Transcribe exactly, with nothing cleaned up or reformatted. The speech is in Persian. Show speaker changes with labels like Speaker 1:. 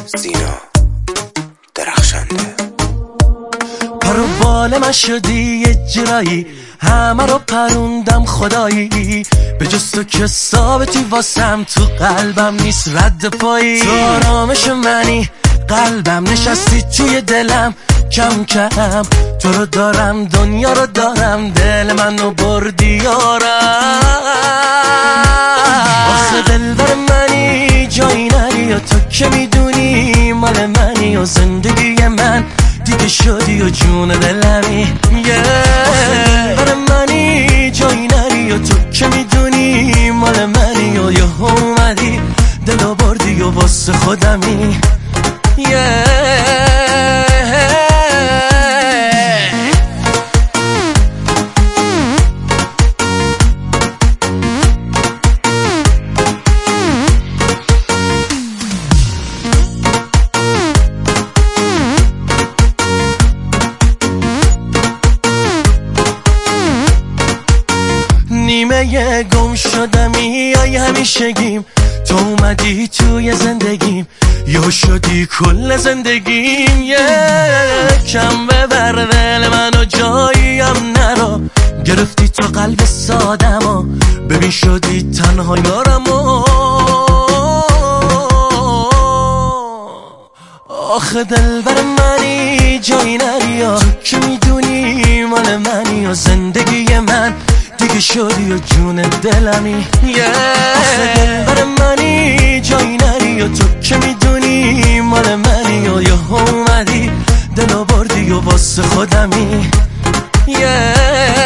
Speaker 1: زینا درخشنده.
Speaker 2: پرو بال من شدی یه جرایی، همه رو پروندم خدایی، به جز تو که ثابتی واسم تو قلبم نیست رد پایی. تو آرامش منی، قلبم نشستی توی دلم، کم کم تو رو دارم، دنیا رو دارم، دل منو بردی یارم. آخه دلبر منی، جایی نری و تو که میدونی مال منی و زندگی من دیگه شدی و جون دلمی. آخه دلبر منی، جایی نری و تو که میدونی مال منی و یه اومدی دلو بردی و واسه خودمی. نیمه گم شدمی ای همیشگیم، تو اومدی توی زندگیم، یا شدی کل زندگیم. یکم ببر دل منو جاییم نرو، گرفتی تو قلب سادمو، ببین شدی تنها یارمو. آخه دلبر منی، جایی نری و تو که میدونی مال منی و زندگی من دیگه شدی و جون دلمی. آخه دلبر منی، جایی نری و تو که میدونی مال منی و یه اومدی دلو بردی و واسه خودمی.